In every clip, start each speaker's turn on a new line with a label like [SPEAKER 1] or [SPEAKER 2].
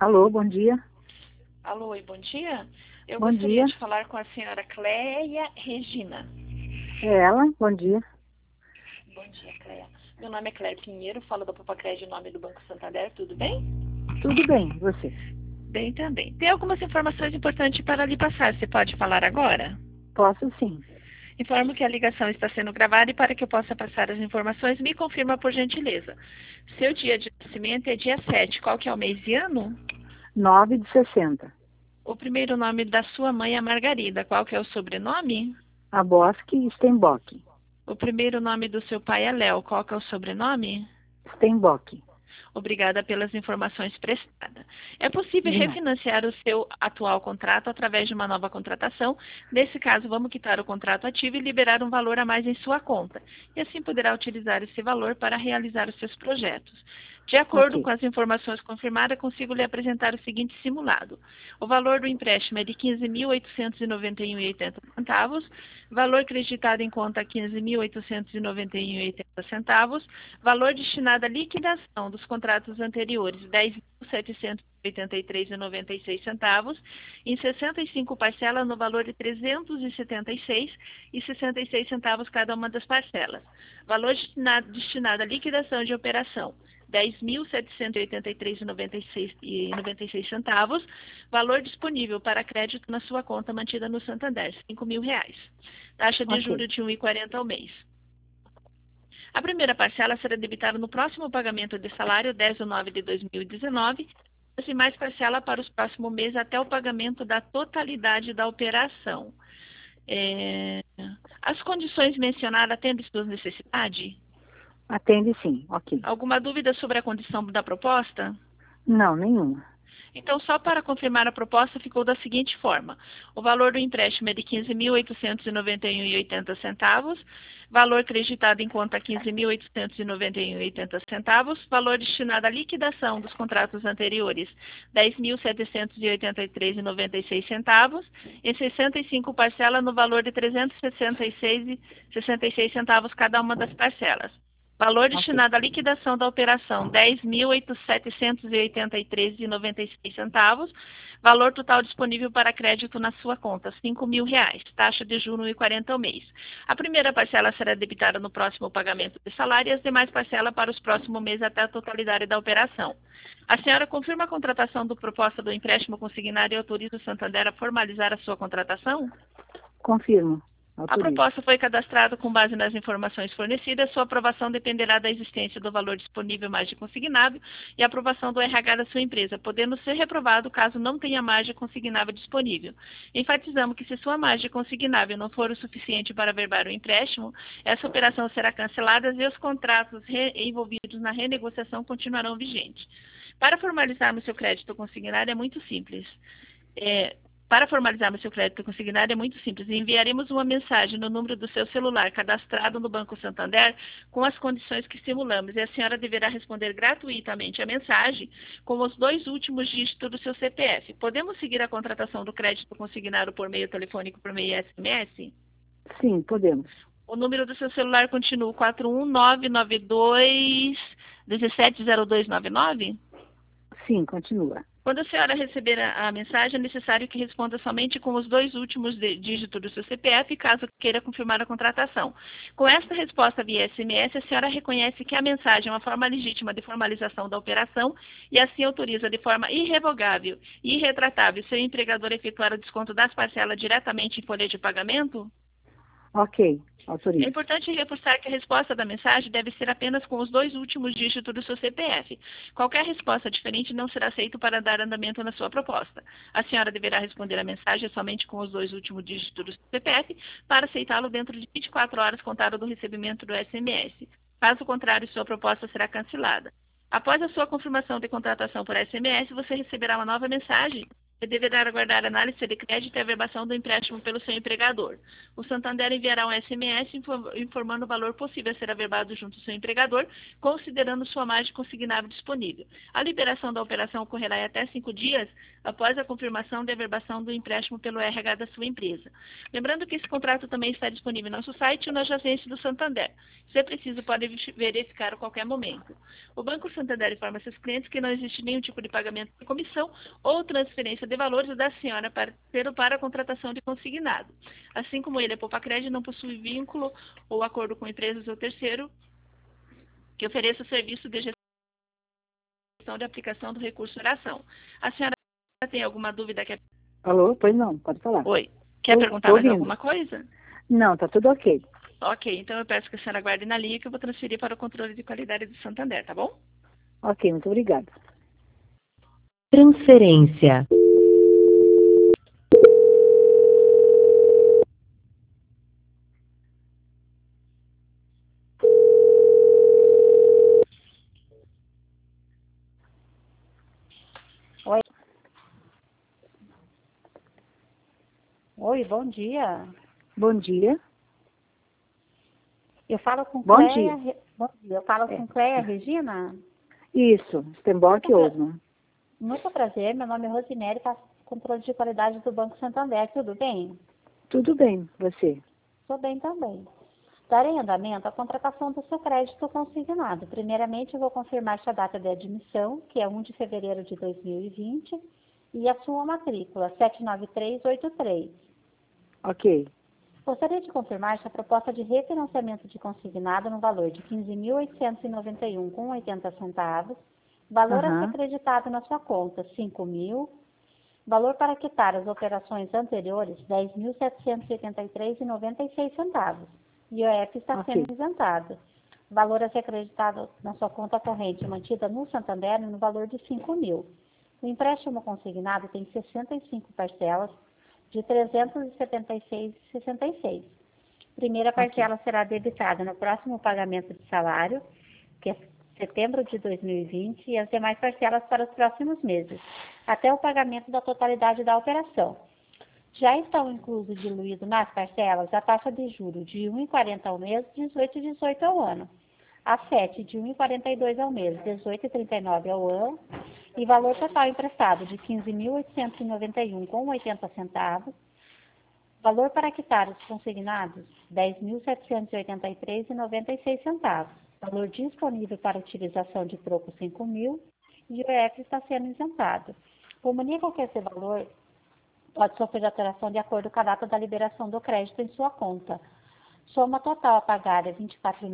[SPEAKER 1] Alô, bom dia.
[SPEAKER 2] Alô, e bom dia. Eu
[SPEAKER 1] Bom
[SPEAKER 2] gostaria
[SPEAKER 1] dia.
[SPEAKER 2] de falar com a senhora Cleia Regina.
[SPEAKER 1] É ela? Bom dia.
[SPEAKER 2] Bom dia, Cleia. Meu nome é Cleia Pinheiro, falo da Popacred em nome do Banco Santander, tudo bem?
[SPEAKER 1] Tudo bem, e você?
[SPEAKER 2] Bem também. Tem algumas informações importantes para lhe passar, você pode falar agora?
[SPEAKER 1] Posso sim.
[SPEAKER 2] Informo que a ligação está sendo gravada e para que eu possa passar as informações, me confirma por gentileza. Seu dia de nascimento é dia 7. Qual que é o mês e ano?
[SPEAKER 1] 9/60.
[SPEAKER 2] O primeiro nome da sua mãe é Margarida. Qual que é o sobrenome?
[SPEAKER 1] A Bosque Stenbock.
[SPEAKER 2] O primeiro nome do seu pai é Léo. Qual que é o sobrenome?
[SPEAKER 1] Stenbock.
[SPEAKER 2] Obrigada pelas informações prestadas. É possível
[SPEAKER 1] De nada.
[SPEAKER 2] refinanciar o seu atual contrato através de uma nova contratação. Nesse caso, vamos quitar o contrato ativo e liberar um valor a mais em sua conta. E assim poderá utilizar esse valor para realizar os seus projetos. De acordo
[SPEAKER 1] Ok.
[SPEAKER 2] com as informações confirmadas, consigo lhe apresentar o seguinte simulado. O valor do empréstimo é de R$ 15.891,80. Valor creditado em conta R$ 15.891,80. Valor destinado à liquidação dos contratos anteriores, R$ 10.783,96, em 65 parcelas no valor de R$ 376,66 cada uma das parcelas. Valor destinado à liquidação de operação, R$ 10.783,96. Valor disponível para crédito na sua conta mantida no Santander, R$ 5.000. Taxa de
[SPEAKER 1] Ok.
[SPEAKER 2] juros de 1,40 ao mês. A primeira parcela será debitada no próximo pagamento de salário, 10/9 de 2019, as demais parcelas para os próximos meses até o pagamento da totalidade da operação. As condições mencionadas atendem suas necessidades?
[SPEAKER 1] Atende sim. Ok.
[SPEAKER 2] Alguma dúvida sobre a condição da proposta?
[SPEAKER 1] Não, nenhuma.
[SPEAKER 2] Então, só para confirmar a proposta, ficou da seguinte forma. O valor do empréstimo é de R$ 15.891,80. Valor creditado em conta R$ 15.891,80. Valor destinado à liquidação dos contratos anteriores, R$ 10.783,96. Em 65 parcelas no valor de R$ 366,66 cada uma das parcelas. Valor
[SPEAKER 1] Ok.
[SPEAKER 2] destinado à liquidação da operação, R$ 10.783,96. Valor total disponível para crédito na sua conta, R$ 5.000. Taxa de juros 1,40 ao mês. A primeira parcela será debitada no próximo pagamento de salário e as demais parcelas para os próximos meses até a totalidade da operação. A senhora confirma a contratação do proposta do empréstimo consignado e autoriza o Santander a formalizar a sua contratação?
[SPEAKER 1] Confirmo.
[SPEAKER 2] A
[SPEAKER 1] Autorizo.
[SPEAKER 2] proposta foi cadastrada com base nas informações fornecidas. Sua aprovação dependerá da existência do valor disponível margem consignado e aprovação do RH da sua empresa, podendo ser reprovado caso não tenha margem consignável disponível. Enfatizamos que se sua margem consignável não for o suficiente para averbar o empréstimo, essa operação será cancelada e os contratos envolvidos na renegociação continuarão vigentes. Para formalizarmos seu crédito consignado é muito simples. Para formalizarmos seu crédito consignado é muito simples. Enviaremos uma mensagem no número do seu celular cadastrado no Banco Santander com as condições que simulamos e a senhora deverá responder gratuitamente a mensagem com os 2 últimos dígitos do seu CPF. Podemos seguir a contratação do crédito consignado por meio telefônico, por meio SMS?
[SPEAKER 1] Sim, podemos.
[SPEAKER 2] O número do seu celular continua 41992 170299?
[SPEAKER 1] Sim, continua.
[SPEAKER 2] Quando a senhora receber a mensagem, é necessário que responda somente com os 2 últimos dígitos do seu CPF, caso queira confirmar a contratação. Com esta resposta via SMS, a senhora reconhece que a mensagem é uma forma legítima de formalização da operação e assim autoriza de forma irrevogável e irretratável seu empregador a efetuar o desconto das parcelas diretamente em folha de pagamento?
[SPEAKER 1] Ok.
[SPEAKER 2] É
[SPEAKER 1] Autorizo.
[SPEAKER 2] importante reforçar que a resposta da mensagem deve ser apenas com os 2 últimos dígitos do seu CPF. Qualquer resposta diferente não será aceita para dar andamento na sua proposta. A senhora deverá responder a mensagem somente com os 2 últimos dígitos do seu CPF para aceitá-lo dentro de 24 horas contado do recebimento do SMS. Caso contrário, sua proposta será cancelada. Após a sua confirmação de contratação por SMS, você receberá uma nova mensagem deverá aguardar a análise de crédito e a averbação do empréstimo pelo seu empregador. O Santander enviará um SMS informando o valor possível a ser averbado junto ao seu empregador, considerando sua margem consignável disponível. A liberação da operação ocorrerá em até 5 dias após a confirmação de averbação do empréstimo pelo RH da sua empresa. Lembrando que esse contrato também está disponível no nosso site ou na agência do Santander. Se preciso, pode verificar a qualquer momento. O Banco Santander informa seus clientes que não existe nenhum tipo de pagamento de comissão ou transferência de valores da senhora para a contratação de consignado. Assim como ele, a Poupacred não possui vínculo ou acordo com empresas ou terceiro que ofereça o serviço de gestão de aplicação do recurso oração. A senhora tem alguma dúvida?
[SPEAKER 1] Alô? Pois não, pode falar.
[SPEAKER 2] Oi. Quer perguntar mais alguma coisa?
[SPEAKER 1] Não, tá tudo ok.
[SPEAKER 2] Ok, então eu peço que a senhora aguarde na linha que eu vou transferir para o controle de qualidade do Santander, tá bom?
[SPEAKER 1] Ok, muito obrigada.
[SPEAKER 3] Transferência.
[SPEAKER 4] Oi. Oi, bom dia.
[SPEAKER 1] Bom dia.
[SPEAKER 4] Eu falo com
[SPEAKER 1] Bom
[SPEAKER 4] Cleia.
[SPEAKER 1] dia.
[SPEAKER 4] Bom dia. Eu falo com Cleia Regina.
[SPEAKER 1] Isso, Stenbock Osman.
[SPEAKER 4] Muito prazer. Meu nome é Rosinelli, faço controle de qualidade do Banco Santander. Tudo bem?
[SPEAKER 1] Tudo bem, você?
[SPEAKER 4] Estou bem também. Darei andamento à contratação do seu crédito consignado. Primeiramente, eu vou confirmar sua data de admissão, que é 1 de fevereiro de 2020, e a sua matrícula, 79383.
[SPEAKER 1] Ok.
[SPEAKER 4] Gostaria de confirmar sua proposta de refinanciamento de consignado no valor de R$ 15.891,80, valor a ser acreditado na sua conta, R$ 5.000, valor para quitar as operações anteriores, R$ 10.783,96. IOF está sendo isentado. Valor a ser acreditado na sua conta corrente mantida no Santander no valor de R$ 5.000. O empréstimo consignado tem 65 parcelas de R$ 376,66. Primeira parcela será debitada no próximo pagamento de salário, que é setembro de 2020, e as demais parcelas para os próximos meses, até o pagamento da totalidade da operação. Já estão inclusos diluídos nas parcelas a taxa de juros de 1,40 ao mês, 18,18 ao ano. A FET de 1,42 ao mês, 18,39 ao ano, e valor total emprestado de R$ 15.891,80. Valor para quitar os consignados, R$ 10.783,96. Valor disponível para utilização de troco, R$ 5.000, e o IOF está sendo isentado. Comunica que esse valor pode sofrer alteração de acordo com a data da liberação do crédito em sua conta. Soma total a pagar é R$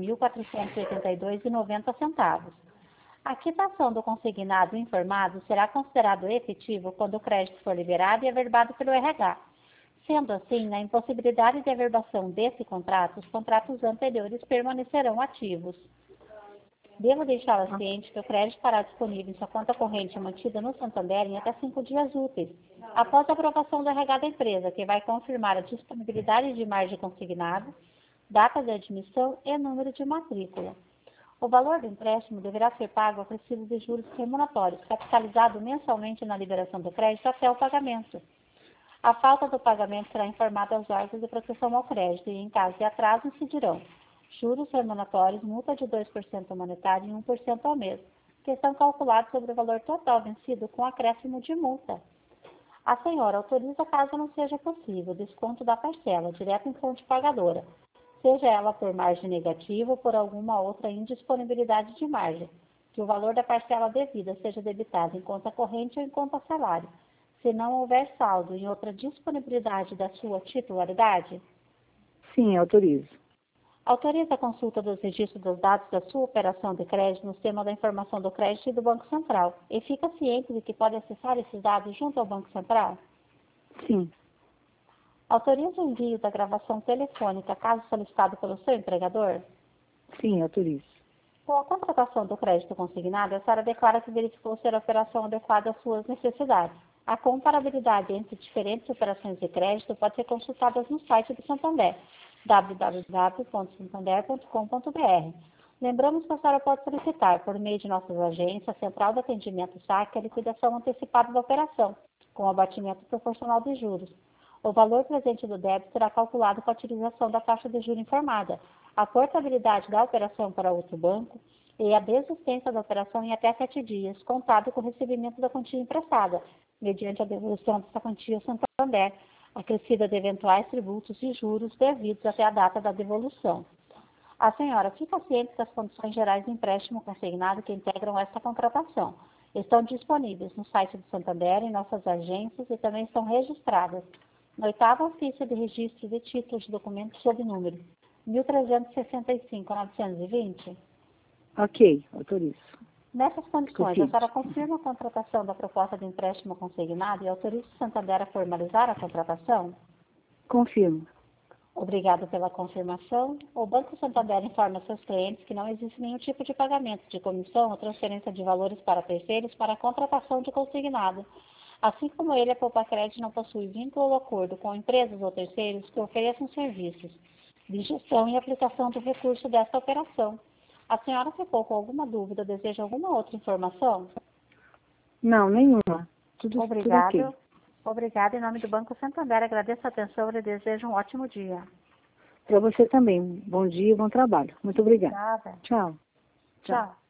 [SPEAKER 4] 24.482,90. A quitação do consignado informado será considerado efetivo quando o crédito for liberado e averbado pelo RH. Sendo assim, na impossibilidade de averbação desse contrato, os contratos anteriores permanecerão ativos. Devo deixá-la ciente que o crédito estará disponível em sua conta corrente mantida no Santander em até 5 dias úteis, após a aprovação do RH da empresa, que vai confirmar a disponibilidade de margem consignada, data de admissão e número de matrícula. O valor do empréstimo deverá ser pago acrescido de juros remuneratórios, capitalizado mensalmente na liberação do crédito até o pagamento. A falta do pagamento será informada aos órgãos de proteção ao crédito e, em caso de atraso, incidirão juros remuneratórios, multa de 2% monetário e 1% ao mês, que são calculados sobre o valor total vencido com acréscimo de multa. A senhora autoriza, caso não seja possível, desconto da parcela, direto em fonte pagadora, seja ela por margem negativa ou por alguma outra indisponibilidade de margem, que o valor da parcela devida seja debitado em conta corrente ou em conta salário, se não houver saldo em outra disponibilidade da sua titularidade?
[SPEAKER 1] Sim, autorizo.
[SPEAKER 4] Autoriza a consulta dos registros dos dados da sua operação de crédito no sistema da informação do crédito e do Banco Central, e fica ciente de que pode acessar esses dados junto ao Banco Central?
[SPEAKER 1] Sim.
[SPEAKER 4] Autoriza o envio da gravação telefônica, caso solicitado pelo seu empregador?
[SPEAKER 1] Sim, autorizo.
[SPEAKER 4] Com a contratação do crédito consignado, a senhora declara que verificou ser a operação adequada às suas necessidades. A comparabilidade entre diferentes operações de crédito pode ser consultada no site do Santander, www.santander.com.br. Lembramos que a senhora pode solicitar, por meio de nossas agências, a Central de Atendimento SAC, a liquidação antecipada da operação, com abatimento proporcional dos juros. O valor presente do débito será calculado com a utilização da taxa de juros informada, a portabilidade da operação para outro banco e a desistência da operação em até 7 dias, contado com o recebimento da quantia emprestada, mediante a devolução dessa quantia ao Santander, acrescida de eventuais tributos e juros devidos até a data da devolução. A senhora fica ciente das condições gerais de empréstimo consignado que integram esta contratação. Estão disponíveis no site do Santander, em nossas agências e também estão registradas no 8º Ofício de Registro de Títulos de Documentos sob número 1365-920.
[SPEAKER 1] Ok, autorizo.
[SPEAKER 4] Nessas condições,
[SPEAKER 1] Confirmo.
[SPEAKER 4] a senhora confirma a contratação da proposta de empréstimo consignado e autoriza o Santander a formalizar a contratação?
[SPEAKER 1] Confirmo.
[SPEAKER 4] Obrigado pela confirmação. O Banco Santander informa seus clientes que não existe nenhum tipo de pagamento de comissão ou transferência de valores para terceiros para a contratação de consignado. Assim como ele, a Poupacred não possui vínculo ou acordo com empresas ou terceiros que ofereçam serviços de gestão e aplicação do recurso desta operação. A senhora ficou com alguma dúvida ou deseja alguma outra informação?
[SPEAKER 1] Não, nenhuma. Tudo
[SPEAKER 4] Obrigado.
[SPEAKER 1] ok.
[SPEAKER 4] Obrigada. Em nome do Banco Santander, agradeço a atenção e desejo um ótimo dia.
[SPEAKER 1] Para você também. Bom dia e bom trabalho. Muito obrigada.
[SPEAKER 4] Obrigada.
[SPEAKER 1] Tchau.
[SPEAKER 4] Tchau.